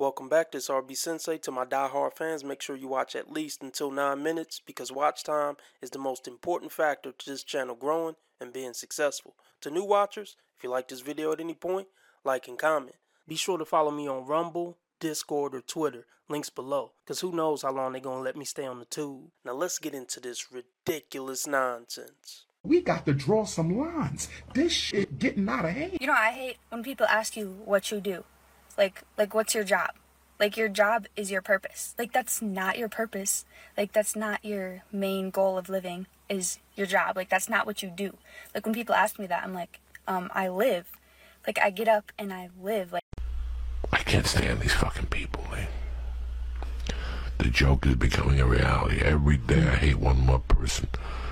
Welcome back, this RB Sensei. To my diehard fans, make sure you watch at least until 9 minutes because watch time is the most important factor to this channel growing and being successful. To new watchers, if you like this video at any point, like and comment. Be sure to follow me on Rumble, Discord, or Twitter, links below, because who knows how long they're going to let me stay on the tube. Now let's get into this ridiculous nonsense. We got to draw some lines. This shit getting out of hand. You know, I hate when people ask you what you do. Like what's your job? Like, your job is your purpose. Like, that's not your purpose. Like, that's not your main goal of living is your job. Like, that's not what you do. Like, when people ask me that, I'm like, I live. Like, I get up and I live. Like, I can't stand these fucking people, man. The joke is becoming a reality. Every day I hate one more person.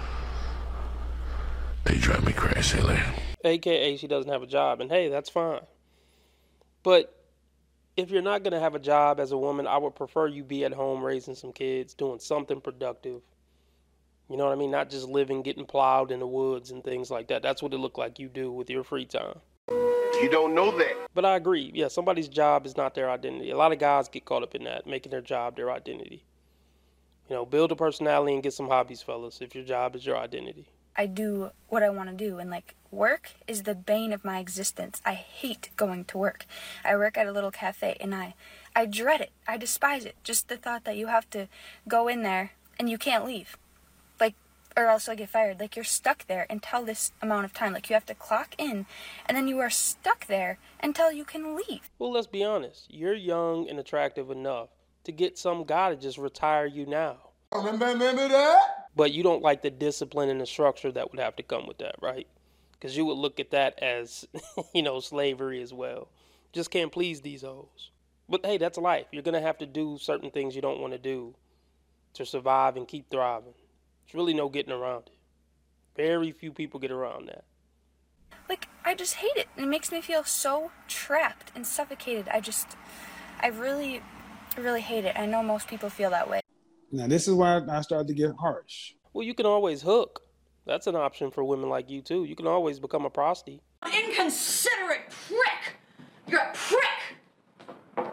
They drive me crazy, man. AKA she doesn't have a job, and hey, that's fine. But if you're not going to have a job as a woman, I would prefer you be at home raising some kids, doing something productive. You know what I mean? Not just living, getting plowed in the woods and things like that. That's what it looked like you do with your free time. You don't know that. But I agree. Yeah, somebody's job is not their identity. A lot of guys get caught up in that, making their job their identity. You know, build a personality and get some hobbies, fellas, if your job is your identity. I do what I want to do, and like, work is the bane of my existence. I hate going to work. I work at a little cafe and I dread it. I despise it. Just the thought that you have to go in there and you can't leave. Like, or else I get fired. Like, you're stuck there until this amount of time. Like, you have to clock in and then you are stuck there until you can leave. Well, let's be honest. You're young and attractive enough to get some guy to just retire you now. Remember that? But you don't like the discipline and the structure that would have to come with that, right? Because you would look at that as, you know, slavery as well. Just can't please these hoes. But hey, that's life. You're going to have to do certain things you don't want to do to survive and keep thriving. There's really no getting around it. Very few people get around that. Like, I just hate it. It makes me feel so trapped and suffocated. I really hate it. I know most people feel that way. Now, this is why I started to get harsh. Well, you can always hook. That's an option for women like you, too. You can always become a prostitute. Inconsiderate prick! You're a prick!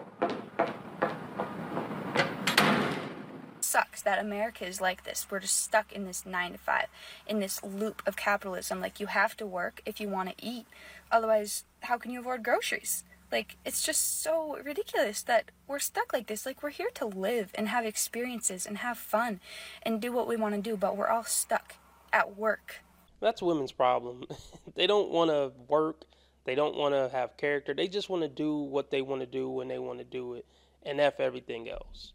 Sucks that America is like this. We're just stuck in this 9 to 5, in this loop of capitalism. Like, you have to work if you want to eat. Otherwise, how can you afford groceries? Like, it's just so ridiculous that we're stuck like this. Like, we're here to live and have experiences and have fun and do what we want to do, but we're all stuck at work. That's women's problem. They don't want to work. They don't want to have character. They just want to do what they want to do when they want to do it, and F everything else.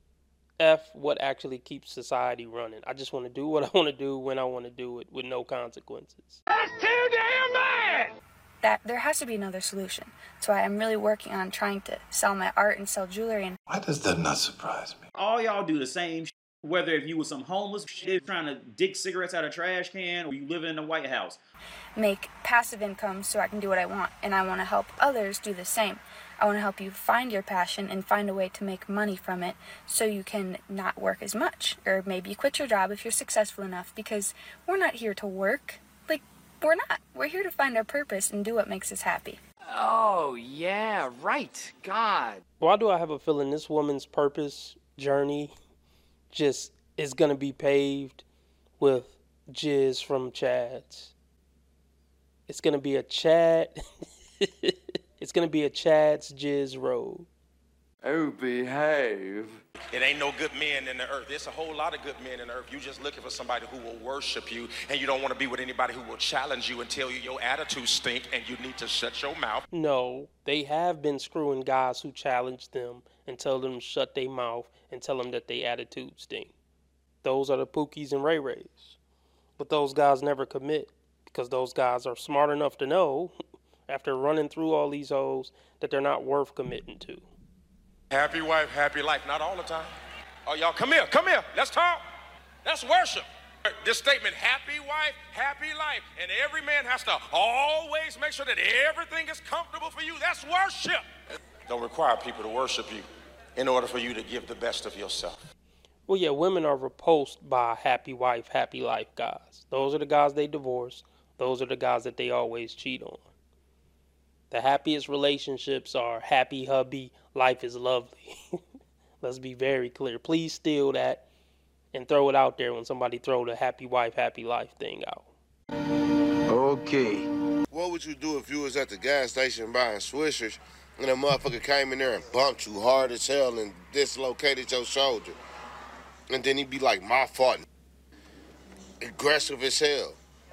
F what actually keeps society running. I just want to do what I want to do when I want to do it with no consequences. That's too damn bad! That there has to be another solution. So I'm really working on trying to sell my art and sell jewelry. And Why does that not surprise me? All y'all do the same shit. Whether if you was some homeless shit trying to dig cigarettes out of a trash can or you living in a White House. Make passive income so I can do what I want. And I want to help others do the same. I want to help you find your passion and find a way to make money from it so you can not work as much. Or maybe quit your job if you're successful enough, because we're not here to work. Like, we're not. We're here to find our purpose and do what makes us happy. Oh, yeah, right. God. Why do I have a feeling this woman's purpose journey just is going to be paved with jizz from Chads? It's going to be a Chad. It's going to be a Chad's jizz road. Oh, behave. It ain't no good men in the earth. There's a whole lot of good men in the earth. You're just looking for somebody who will worship you, and you don't want to be with anybody who will challenge you and tell you your attitude stink and you need to shut your mouth. No, they have been screwing guys who challenge them and tell them to shut their mouth and tell them that their attitude stink. Those are the Pookies and Ray Rays. But those guys never commit because those guys are smart enough to know after running through all these hoes that they're not worth committing to. Happy wife, happy life. Not all the time. Oh, y'all, come here. Let's talk. Let's worship. This statement, happy wife, happy life. And every man has to always make sure that everything is comfortable for you. That's worship. Don't require people to worship you in order for you to give the best of yourself. Well, yeah, women are repulsed by happy wife, happy life guys. Those are the guys they divorce. Those are the guys that they always cheat on. The happiest relationships are happy hubby, life is lovely. Let's be very clear. Please steal that and throw it out there when somebody throw the happy wife, happy life thing out. Okay. What would you do if you was at the gas station buying Swishers and a motherfucker came in there and bumped you hard as hell and dislocated your shoulder? And then he'd be like, my fault. Aggressive as hell.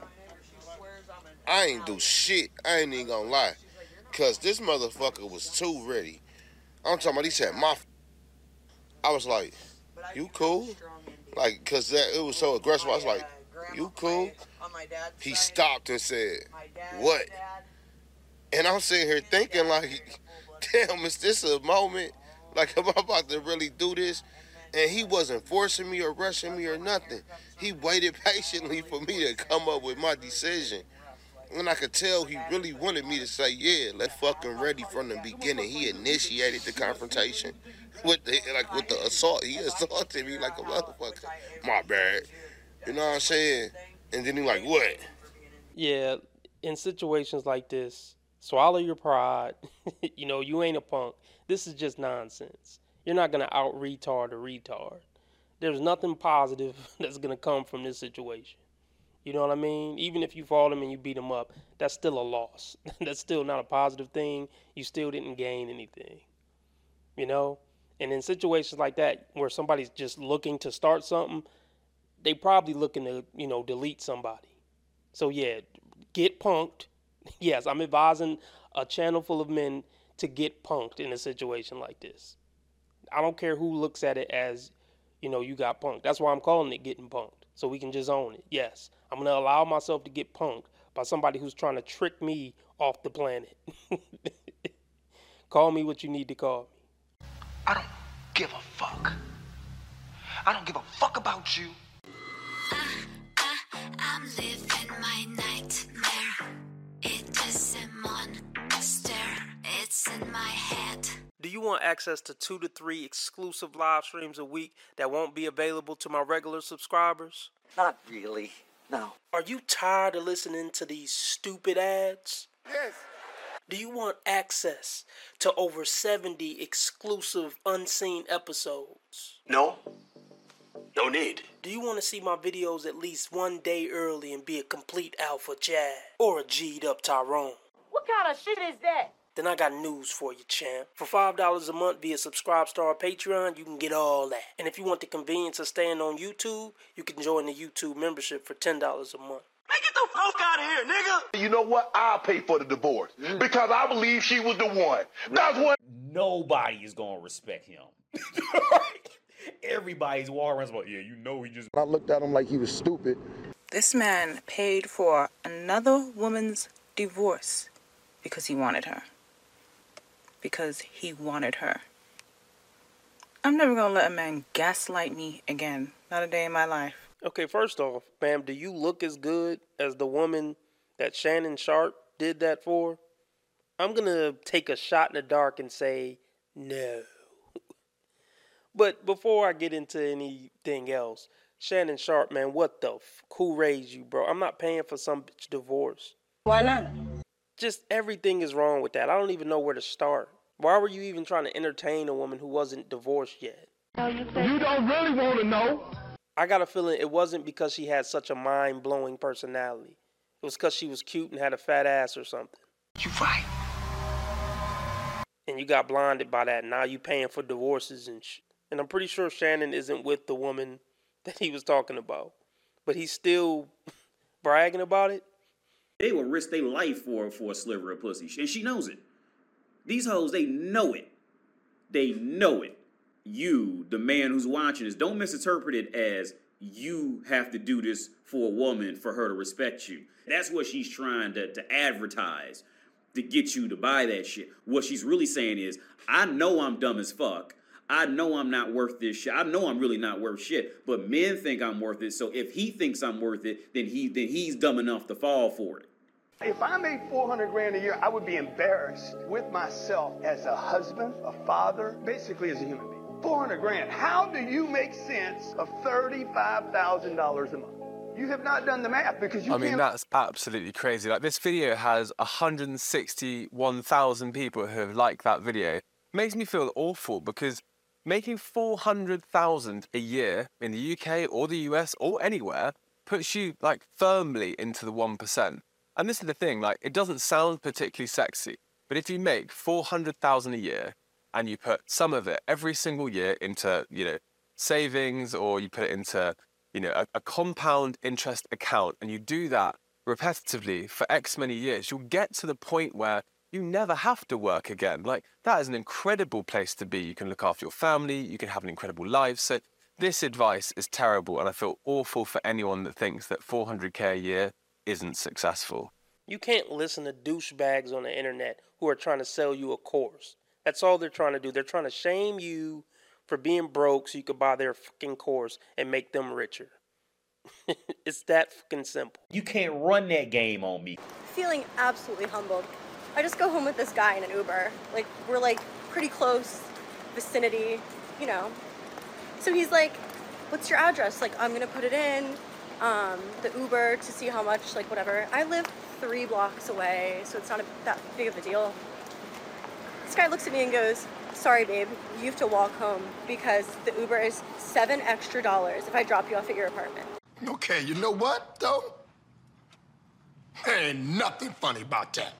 I ain't do shit. I ain't even gonna lie. Because this motherfucker was too ready. I'm talking about, he said, I was like, you cool? Like, because it was so aggressive. I was like, you cool? He stopped and said, what? And I'm sitting here thinking like, damn, is this a moment? Like, am I about to really do this? And he wasn't forcing me or rushing me or nothing. He waited patiently for me to come up with my decision. And I could tell he really wanted me to say, yeah, let's fucking ready from the beginning. He initiated the confrontation with the assault. He assaulted me like a motherfucker. My bad. You know what I'm saying? And then he like, what? Yeah, in situations like this, swallow your pride. You know, you ain't a punk. This is just nonsense. You're not going to out-retard a retard. There's nothing positive that's going to come from this situation. You know what I mean? Even if you fought him and you beat him up, that's still a loss. That's still not a positive thing. You still didn't gain anything. You know? And in situations like that, where somebody's just looking to start something, they probably looking to, you know, delete somebody. So yeah, get punked. Yes, I'm advising a channel full of men to get punked in a situation like this. I don't care who looks at it as, you know, you got punked. That's why I'm calling it getting punked. So we can just own it. Yes, I'm going to allow myself to get punked by somebody who's trying to trick me off the planet. Call me what you need to call me. I don't give a fuck. I don't give a fuck about you. I'm living my nightmare. It is a monster. It's in my head. Do you want access to 2 to 3 exclusive live streams a week that won't be available to my regular subscribers? Not really, no. Are you tired of listening to these stupid ads? Yes. Do you want access to over 70 exclusive unseen episodes? No. No need. Do you want to see my videos at least one day early and be a complete alpha Chad? Or a G'd up Tyrone? What kind of shit is that? Then I got news for you, champ. For $5 a month via Subscribestar or Patreon, you can get all that. And if you want the convenience of staying on YouTube, you can join the YouTube membership for $10 a month. Man, get the fuck out of here, nigga! You know what? I'll pay for the divorce because I believe she was the one. That's what. Nobody is gonna respect him. Everybody's walking around like, yeah, you know he just. I looked at him like he was stupid. This man paid for another woman's divorce because he wanted her. Because he wanted her. I'm never gonna let a man gaslight me again. Not a day in my life. Okay, first off, Bam, do you look as good as the woman that Shannon Sharpe did that for? I'm gonna take a shot in the dark and say no. But before I get into anything else, Shannon Sharpe, man, what the who raised you, bro? I'm not paying for some bitch divorce. Why not? Just everything is wrong with that. I don't even know where to start. Why were you even trying to entertain a woman who wasn't divorced yet? You don't really want to know. I got a feeling it wasn't because she had such a mind-blowing personality. It was because she was cute and had a fat ass or something. You right. And you got blinded by that. Now you paying for divorces and shit. And I'm pretty sure Shannon isn't with the woman that he was talking about. But he's still bragging about it. They will risk their life for a sliver of pussy. And she knows it. These hoes, they know it. They know it. You, the man who's watching this, don't misinterpret it as you have to do this for a woman for her to respect you. That's what she's trying to advertise, to get you to buy that shit. What she's really saying is, I know I'm dumb as fuck. I know I'm not worth this shit. I know I'm really not worth shit. But men think I'm worth it. So if he thinks I'm worth it, then he's dumb enough to fall for it. If I made $400,000 a year, I would be embarrassed with myself as a husband, a father, basically as a human being. $400,000. How do you make sense of $35,000 a month? You have not done the math because you I mean, can't... that's absolutely crazy. Like, this video has 161,000 people who have liked that video. It makes me feel awful because making 400,000 a year in the UK or the US or anywhere puts you, like, firmly into the 1%. And this is the thing, like, it doesn't sound particularly sexy, but if you make 400,000 a year and you put some of it every single year into, you know, savings, or you put it into, you know, a compound interest account, and you do that repetitively for X many years, you'll get to the point where you never have to work again. Like, that is an incredible place to be. You can look after your family, you can have an incredible life. So this advice is terrible, and I feel awful for anyone that thinks that 400k a year isn't successful. You can't listen to douchebags on the internet who are trying to sell you a course. That's all they're trying to do. They're trying to shame you for being broke so you could buy their fucking course and make them richer. It's that fucking simple. You can't run that game on me. Feeling absolutely humbled. I just go home with this guy in an Uber. Like, we're like pretty close vicinity, you know. So he's like, what's your address? Like, I'm gonna put it in the Uber to see how much, like, whatever. I live 3 blocks away, so it's not that big of a deal. This guy looks at me and goes, sorry, babe, you have to walk home because the Uber is $7 extra if I drop you off at your apartment. Okay, you know what, though? There ain't nothing funny about that.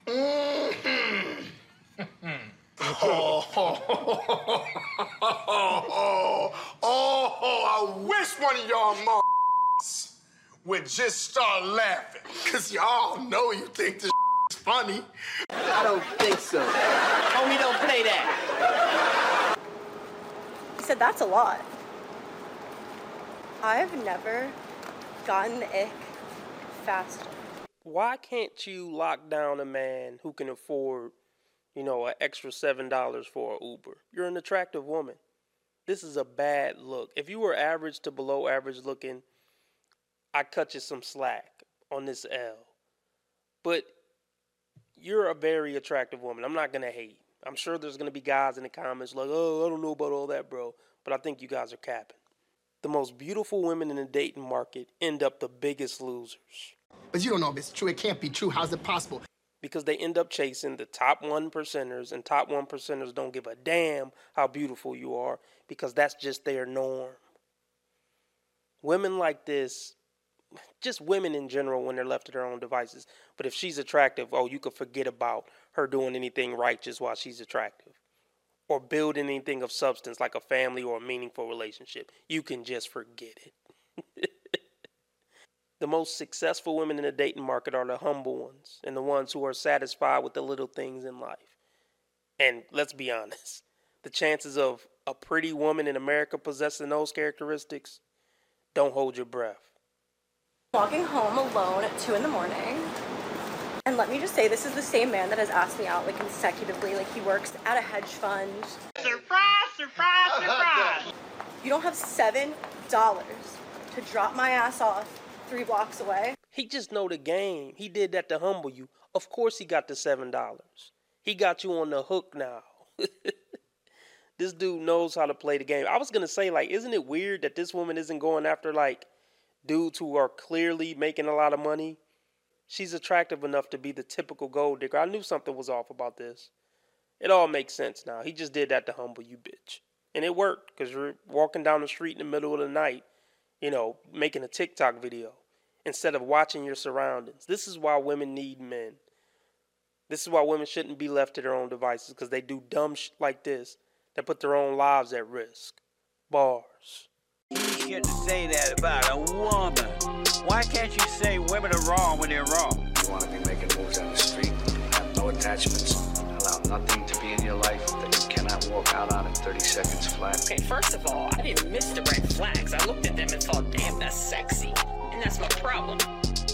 I wish one of y'all would just start laughing, because y'all know you think this is funny. I don't think so. Homie, don't play that. He said, that's a lot. I've never gotten the ick faster. Why can't you lock down a man who can afford, you know, an extra $7 for an Uber? You're an attractive woman. This is a bad look. If you were average to below average looking, I cut you some slack on this L. But you're a very attractive woman. I'm not going to hate. I'm sure there's going to be guys in the comments like, oh, I don't know about all that, bro. But I think you guys are capping. The most beautiful women in the dating market end up the biggest losers. But you don't know if it's true. It can't be true. How's it possible? Because they end up chasing the top 1%ers, and top 1%ers don't give a damn how beautiful you are because that's just their norm. Women like this, just women in general when they're left to their own devices. But if she's attractive, oh, you could forget about her doing anything righteous while she's attractive. Or building anything of substance like a family or a meaningful relationship. You can just forget it. The most successful women in the dating market are the humble ones and the ones who are satisfied with the little things in life. And let's be honest, the chances of a pretty woman in America possessing those characteristics, don't hold your breath. Walking home alone at 2 a.m. And let me just say, this is the same man that has asked me out like consecutively. Like, he works at a hedge fund. Surprise, surprise, surprise. You don't have $7 to drop my ass off 3 blocks away. He just know the game. He did that to humble you. Of course he got the $7. He got you on the hook now. This dude knows how to play the game. I was going to say, like, isn't it weird that this woman isn't going after, like, dudes who are clearly making a lot of money? She's attractive enough to be the typical gold digger. I knew something was off about this. It all makes sense now. He just did that to humble you, bitch. And it worked because you're walking down the street in the middle of the night, you know, making a TikTok video instead of watching your surroundings. This is why women need men. This is why women shouldn't be left to their own devices, because they do dumb shit like this that put their own lives at risk. Bars. You shouldn't say that about a woman. Why can't you say women are wrong when they're wrong? You want to be making moves down the street, have no attachments, allow nothing to be in your life that you cannot walk out on in 30 seconds flat. Okay, first of all, I didn't miss the red flags. I looked at them and thought, damn, that's sexy. And that's my problem.